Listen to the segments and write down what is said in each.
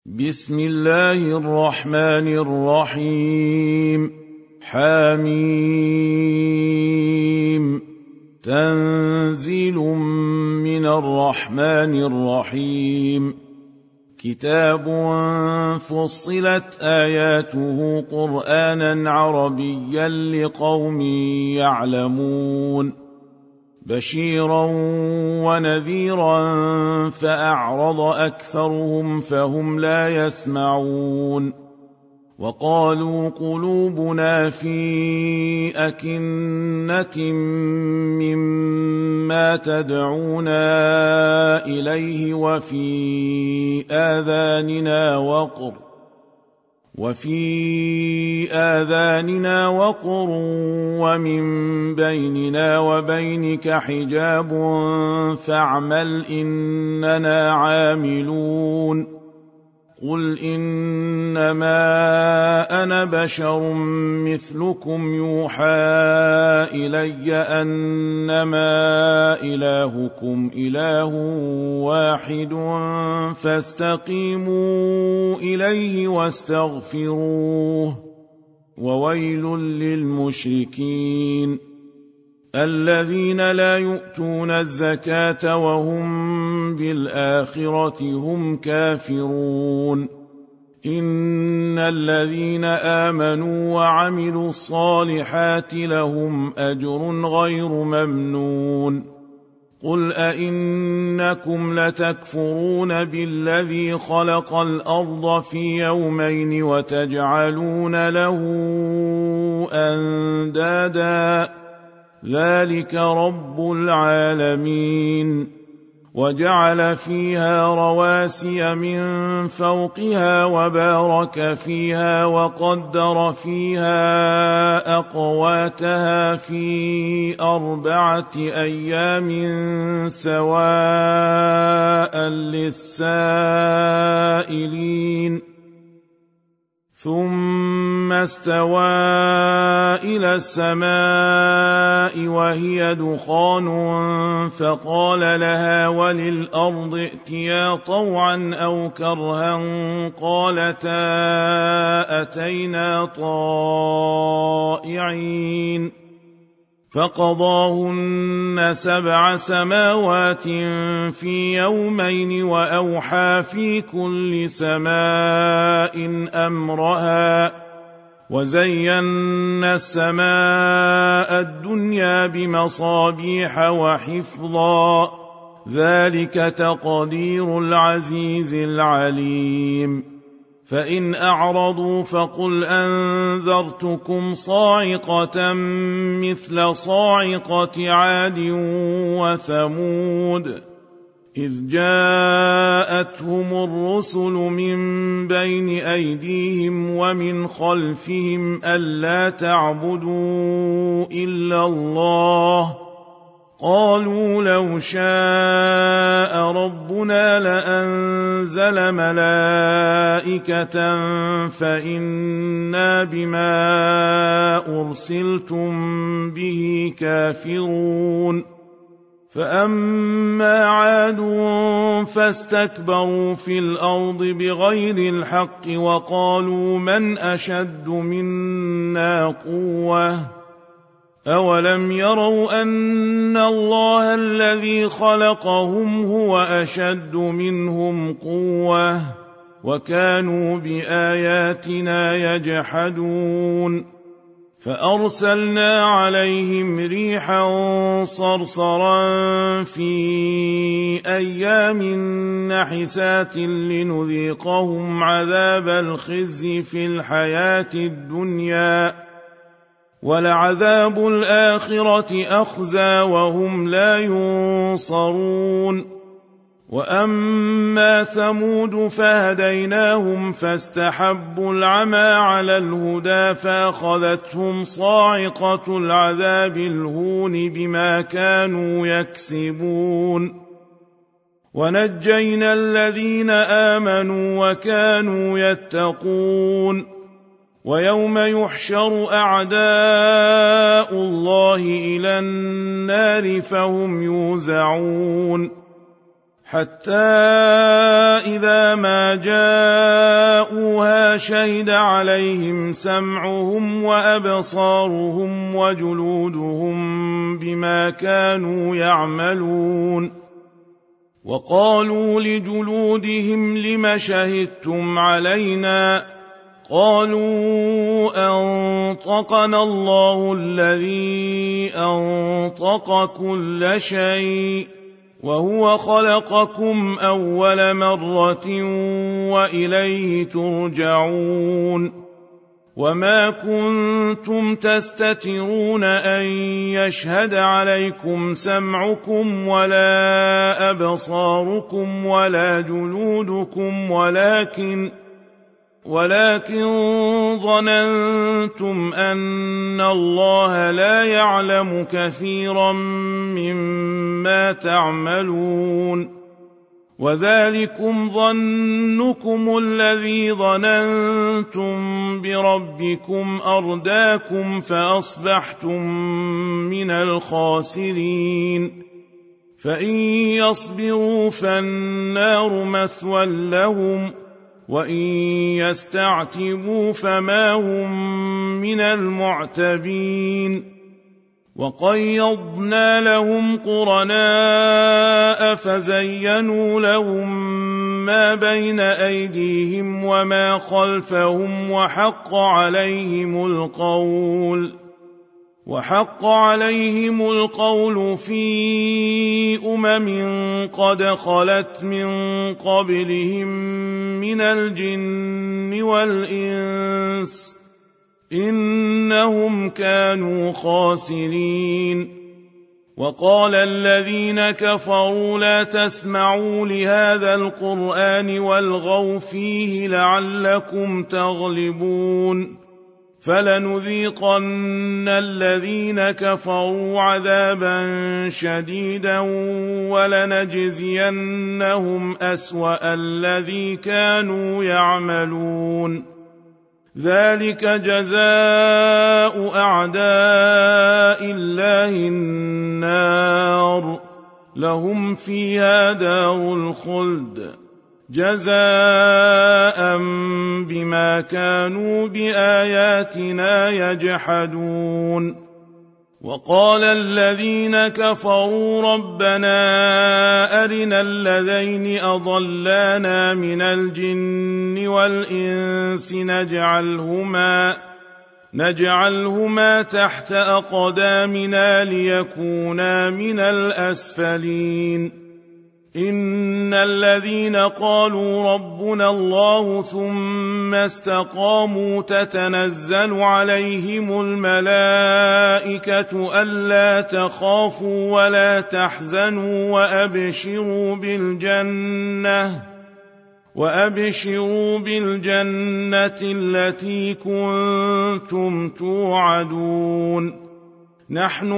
بسم الله الرحمن الرحيم. حميم. تنزيل من الرحمن الرحيم. كتاب فصلت آياته قرآنا عربيا لقوم يعلمون بشيرا ونذيرا فأعرض أكثرهم فهم لا يسمعون وقالوا قلوبنا في أكنة مما تدعونا إليه وفي آذاننا وقر ومن بيننا وبينك حجاب فاعمل إننا عاملون قل إنما أنا بشر مثلكم يوحى إلي أنما إلهكم إله واحد فاستقيموا إليه واستغفروه وويل للمشركين الذين لا يؤتون الزكاة وهم بالآخرة هم كافرون إن الذين آمنوا وعملوا الصالحات لهم أجر غير ممنون قل أئنكم لتكفرون بالذي خلق الأرض في يومين وتجعلون له أندادا ذلك رب العالمين وجعل فيها رواسي من فوقها وبارك فيها وقدر فيها أقواتها في 4 أيام سواء للسائلين ثم استوى إلى السماء وهي دخان فقال لها وللأرض ائتيا طوعا أو كرها قالتا أتينا طائعين فقضاهن 7 سماوات في يومين وأوحى في كل سماء أمرها وزينا السماء الدنيا بمصابيح وحفظا ذلك تقدير العزيز العليم فإن أعرضوا فقل أنذرتكم صاعقة مثل صاعقة عاد وثمود إذ جاءتهم الرسل من بين أيديهم ومن خلفهم ألا تعبدوا إلا الله قالوا لو شاء ربنا لأنزل ملائكة فإنا بما أرسلتم به كافرون فأما عاد فاستكبروا في الأرض بغير الحق وقالوا من أشد منا قوة أولم يروا أن الله الذي خلقهم هو أشد منهم قوة وكانوا بآياتنا يجحدون فأرسلنا عليهم ريحا صرصرا في أيام نحسات لنذيقهم عذاب الخزي في الحياة الدنيا ولعذاب الآخرة أخزى وهم لا ينصرون وأما ثمود فهديناهم فاستحبوا العمى على الهدى فأخذتهم صاعقة العذاب الهون بما كانوا يكسبون ونجينا الذين آمنوا وكانوا يتقون ويوم يحشر أعداء الله إلى النار فهم يوزعون حتى إذا ما جاءوها شهد عليهم سمعهم وأبصارهم وجلودهم بما كانوا يعملون وقالوا لجلودهم لم شهدتم علينا قالوا أنطقنا الله الذي أنطق كل شيء وهو خلقكم أول مرة وإليه ترجعون وما كنتم تستترون أن يشهد عليكم سمعكم ولا أبصاركم ولا جلودكم ولكن ظننتم أن الله لا يعلم كثيرا مما تعملون وذلكم ظنكم الذي ظننتم بربكم أرداكم فأصبحتم من الخاسرين فإن يصبروا فالنار مثوى لهم وإن يستعتبوا فما هم من المعتبين وقيضنا لهم قرناء فزينوا لهم ما بين أيديهم وما خلفهم وحق عليهم القول في قد خلت من قبلهم من الجن والإنس إنهم كانوا خاسرين وقال الذين كفروا لا تسمعوا لهذا القرآن والغوا فيه لعلكم تغلبون فلنذيقن الذين كفروا عذابا شديدا ولنجزينهم أسوأ الذي كانوا يعملون ذلك جزاء أعداء الله النار لهم فيها دار الخلد جزاء بما كانوا بآياتنا يجحدون وقال الذين كفروا ربنا أرنا الذين أضلانا من الجن والإنس نجعلهما تحت أقدامنا ليكونا من الأسفلين إن الذين قالوا ربنا الله ثم استقاموا تتنزل عليهم الملائكة ألا تخافوا ولا تحزنوا وأبشروا بالجنة التي كنتم توعدون نحن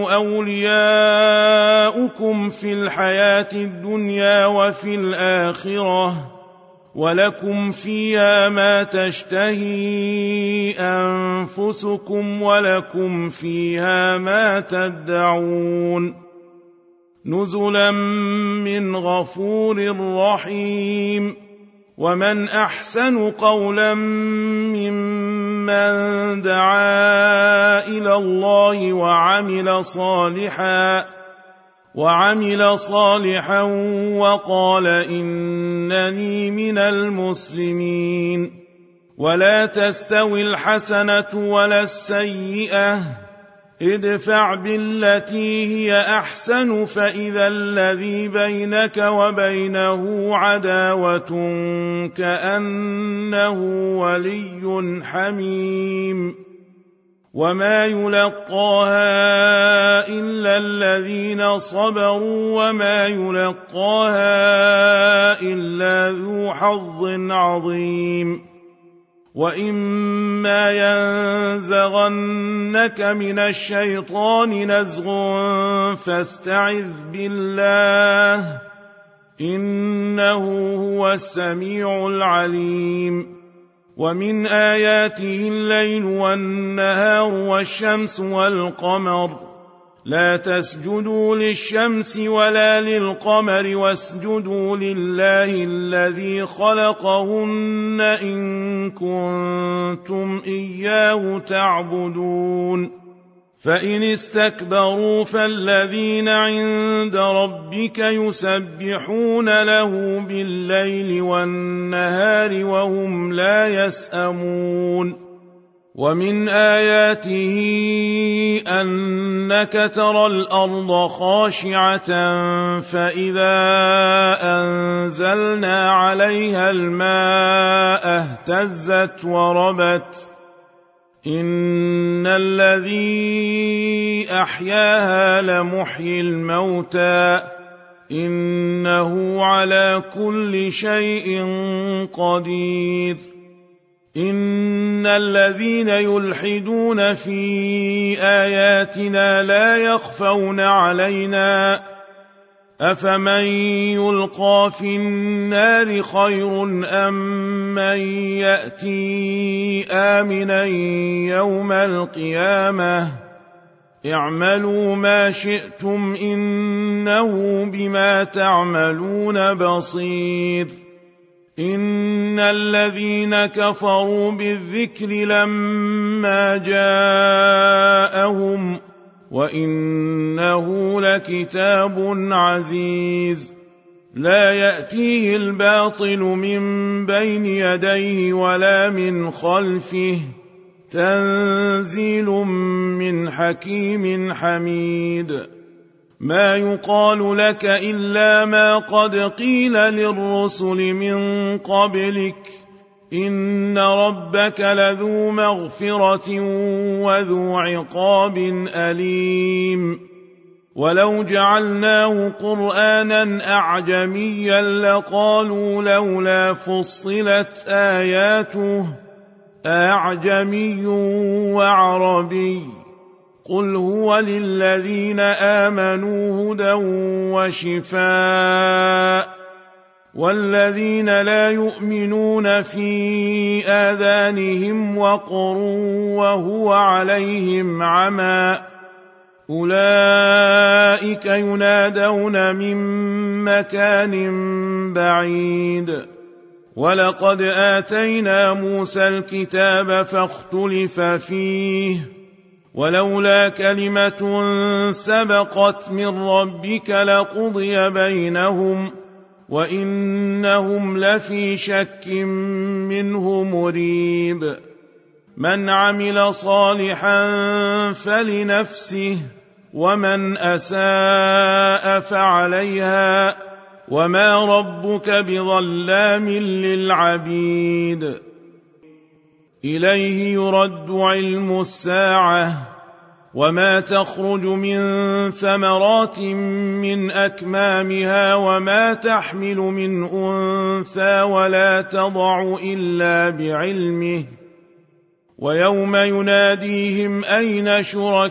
أولياؤكم في الحياة الدنيا وفي الآخرة ولكم فيها ما تشتهي أنفسكم ولكم فيها ما تدعون نزلا من غفور رحيم ومن أحسن قولا ممن دعا إلى الله وعمل صالحا وقال إنني من المسلمين ولا تستوي الحسنة ولا السيئة ادفع بالتي هي أحسن فإذا الذي بينك وبينه عداوة كأنه ولي حميم وما يلقاها إلا الذين صبروا وما يلقاها إلا ذو حظ عظيم وإما ينزغنك من الشيطان نزغ فاستعذ بالله إنه هو السميع العليم ومن آياته الليل والنهار والشمس والقمر لا تسجدوا للشمس ولا للقمر واسجدوا لله الذي خلقهن إن كنتم إياه تعبدون فإن استكبروا فالذين عند ربك يسبحون له بالليل والنهار وهم لا يسأمون ومن آياته أنك ترى الأرض خاشعة فإذا أنزلنا عليها الماء اهتزت وربت إن الذي أحياها لمحيي الموتى إنه على كل شيء قدير إن الذين يلحدون في آياتنا لا يخفون علينا أفمن يلقى في النار خير أم من يأتي آمنا يوم القيامة اعملوا ما شئتم إنه بما تعملون بصير إن الذين كفروا بالذكر لما جاءهم وإنه لكتاب عزيز لا يأتيه الباطل من بين يديه ولا من خلفه تنزيل من حكيم حميد ما يقال لك إلا ما قد قيل للرسل من قبلك إن ربك لذو مغفرة وذو عقاب أليم ولو جعلناه قرآنا أعجميا لقالوا لولا فصلت آياته أعجمي وعربي قل هو للذين آمنوا هدى وشفاء والذين لا يؤمنون في آذانهم وقر وهو عليهم عمى أولئك ينادون من مكان بعيد ولقد آتينا موسى الكتاب فاختلف فيه ولولا كلمة سبقت من ربك لقضي بينهم وإنهم لفي شك منه مريب من عمل صالحا فلنفسه ومن أساء فعليها وما ربك بظلام للعبيد إليه يرد علم الساعة وما تخرج من ثمرات من أكمامها وما تحمل من أنثى ولا تضع إلا بعلمه ويوم يناديهم أين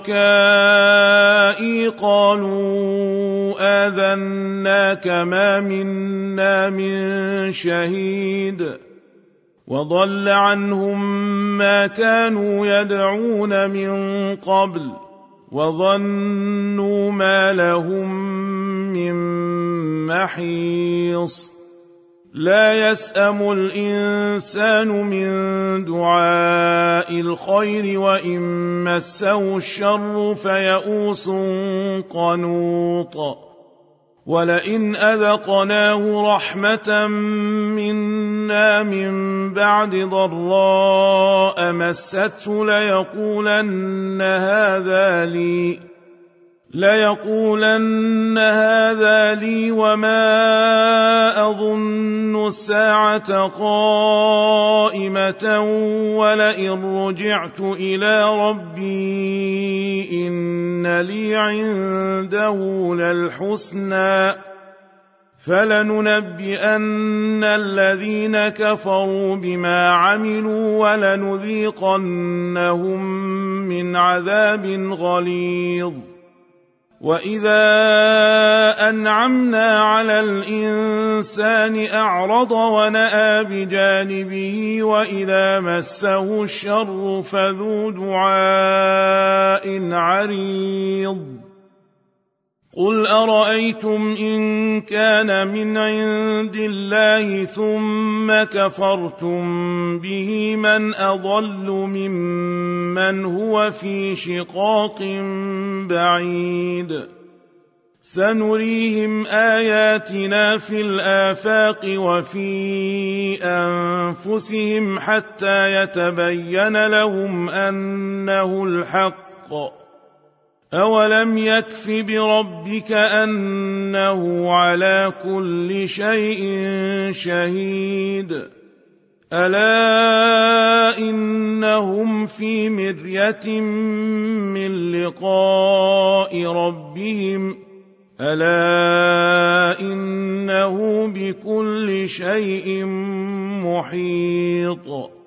شركائي قالوا آذناك ما منا من شهيد وضل عنهم ما كانوا يدعون من قبل وظنوا ما لهم من محيص لا يسأم الإنسان من دعاء الخير وإن مسه الشر فيئوس قنوط ولئن أذقناه رحمة منا من بعد ضراء مسته ليقولن هذا لي وما أظن الساعة قائمة ولئن رجعت إلى ربي إن لي عنده للحسنى فلننبئن الذين كفروا بما عملوا ولنذيقنهم من عذاب غليظ وإذا أنعمنا على الإنسان أعرض ونأى بجانبه وإذا مسه الشر فذو دعاء عريض قل أرأيتم إن كان من عند الله ثم كفرتم به من أضل ممن هو في شقاق بعيد سنريهم آياتنا في الآفاق وفي أنفسهم حتى يتبين لهم أنه الحق أولم يكف بربك أنه على كل شيء شهيد ألا إنهم في مرية من لقاء ربهم ألا إنه بكل شيء محيط